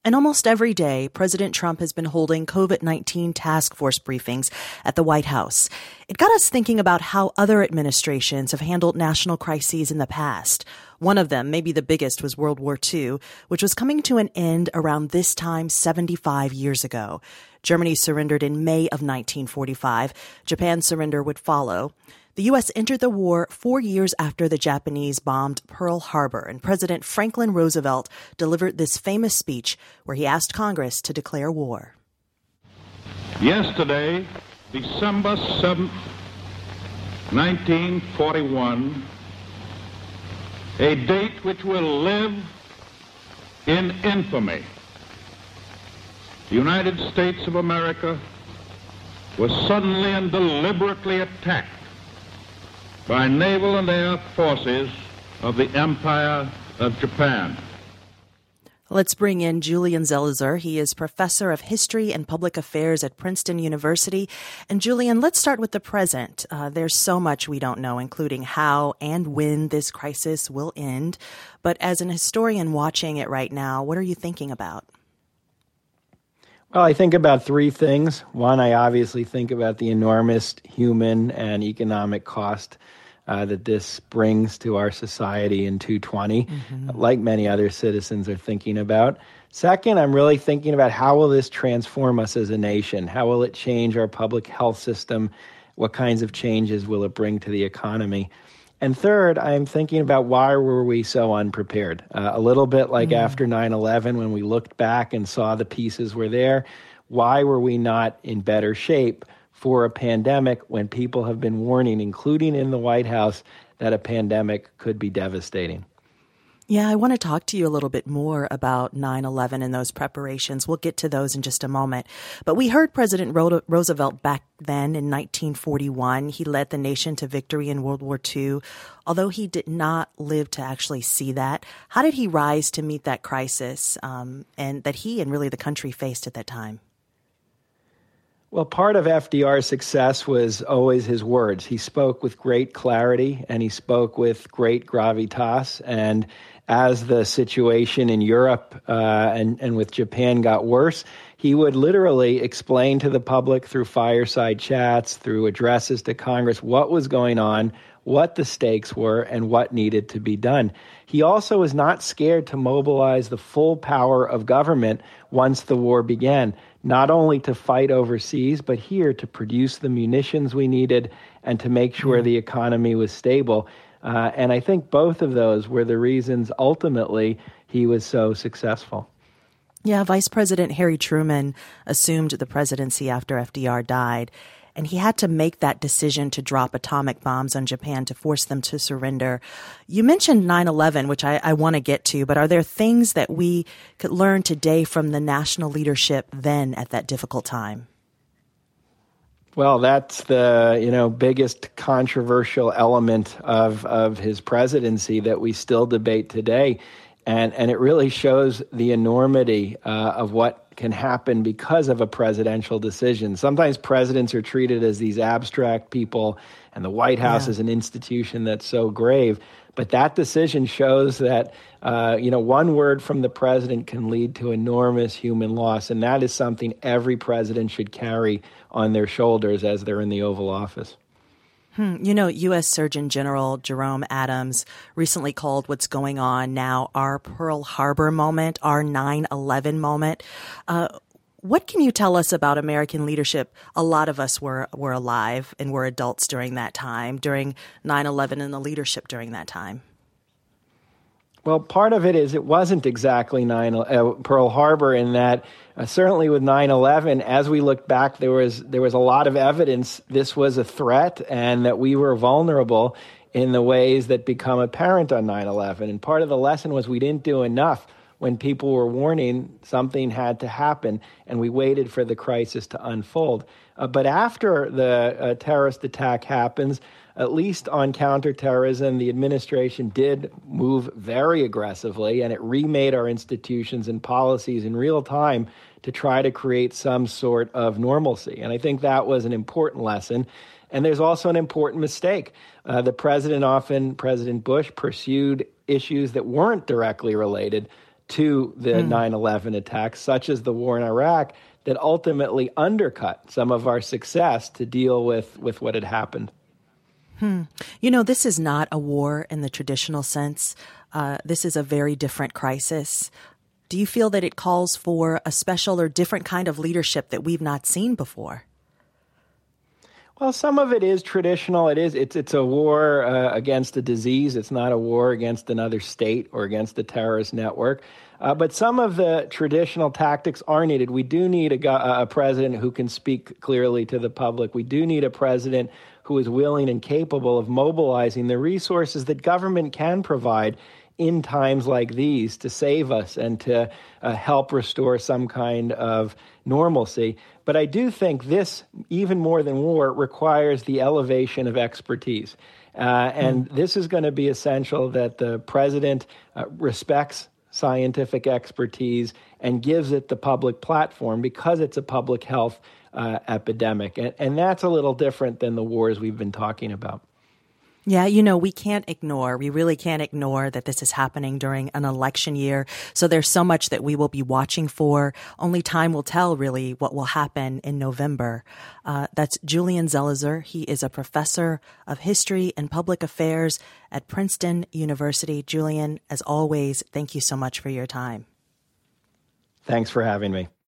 And almost every day, President Trump has been holding COVID-19 task force briefings at the White House. It got us thinking about how other administrations have handled national crises in the past. One of them, maybe the biggest, was World War II, which was coming to an end around this time 75 years ago. Germany surrendered in May of 1945. Japan's surrender would follow. The U.S. entered the war 4 years after the Japanese bombed Pearl Harbor, and President Franklin Roosevelt delivered this famous speech where he asked Congress to declare war. Yesterday, December 7th, 1941, a date which will live in infamy. The United States of America was suddenly and deliberately attacked by naval and air forces of the Empire of Japan. Let's bring in Julian Zelizer. He is professor of history and public affairs at Princeton University. And Julian, let's start with the present. There's so much we don't know, including how and when this crisis will end. But as an historian watching it right now, what are you thinking about? Well, I think about three things. One, I obviously think about the enormous human and economic cost that this brings to our society in 2020, like many other citizens are thinking about. Second, I'm really thinking about how will this transform us as a nation? How will it change our public health system? What kinds of changes will it bring to the economy? And third, I'm thinking about why were we so unprepared? A little bit like after 9/11, when we looked back and saw the pieces were there. Why were we not in better shape for a pandemic when people have been warning, including in the White House, that a pandemic could be devastating? Yeah, I want to talk to you a little bit more about 9/11 and those preparations. We'll get to those in just a moment. But we heard President Roosevelt back then in 1941. He led the nation to victory in World War II, although he did not live to actually see that. How did he rise to meet that crisis and that he and really the country faced at that time? Well, part of FDR's success was always his words. He spoke with great clarity and he spoke with great gravitas. And as the situation in Europe and with Japan got worse, he would literally explain to the public through fireside chats, through addresses to Congress, what was going on, what the stakes were, and what needed to be done. He also was not scared to mobilize the full power of government once the war began, not only to fight overseas, but here to produce the munitions we needed and to make sure the economy was stable. And I think both of those were the reasons ultimately he was so successful. Yeah, Vice President Harry Truman assumed the presidency after FDR died, and he had to make that decision to drop atomic bombs on Japan to force them to surrender. You mentioned 9/11, which I want to get to, but are there things that we could learn today from the national leadership then at that difficult time? Well, that's the biggest controversial element of his presidency that we still debate today. And it really shows the enormity of what can happen because of a presidential decision. Sometimes presidents are treated as these abstract people, and the White House is an institution that's so grave. But that decision shows that, one word from the president can lead to enormous human loss. And that is something every president should carry on their shoulders as they're in the Oval Office. U.S. Surgeon General Jerome Adams recently called what's going on now our Pearl Harbor moment, our 9/11 moment. What can you tell us about American leadership? A lot of us were alive and were adults during that time, during 9/11 and the leadership during that time. Well, part of it is it wasn't exactly Pearl Harbor in that certainly with 9/11, as we look back, there was a lot of evidence this was a threat and that we were vulnerable in the ways that become apparent on 9/11. And part of the lesson was we didn't do enough. When people were warning something had to happen, and we waited for the crisis to unfold. But after the terrorist attack happens, at least on counterterrorism, the administration did move very aggressively, and it remade our institutions and policies in real time to try to create some sort of normalcy. And I think that was an important lesson. And there's also an important mistake. President Bush, pursued issues that weren't directly related to the 9/11 attacks, such as the war in Iraq, that ultimately undercut some of our success to deal with what had happened. You know, this is not a war in the traditional sense. This is a very different crisis. Do you feel that it calls for a special or different kind of leadership that we've not seen before? Well, some of it is traditional. It's a war against a disease. It's not a war against another state or against a terrorist network. But some of the traditional tactics are needed. We do need a president who can speak clearly to the public. We do need a president who is willing and capable of mobilizing the resources that government can provide in times like these to save us and to help restore some kind of normalcy. But I do think this, even more than war, requires the elevation of expertise. And this is going to be essential that the president respects scientific expertise and gives it the public platform because it's a public health epidemic. And that's a little different than the wars we've been talking about. Yeah, we we really can't ignore that this is happening during an election year. So there's so much that we will be watching for. Only time will tell, really, what will happen in November. That's Julian Zelizer. He is a professor of history and public affairs at Princeton University. Julian, as always, thank you so much for your time. Thanks for having me.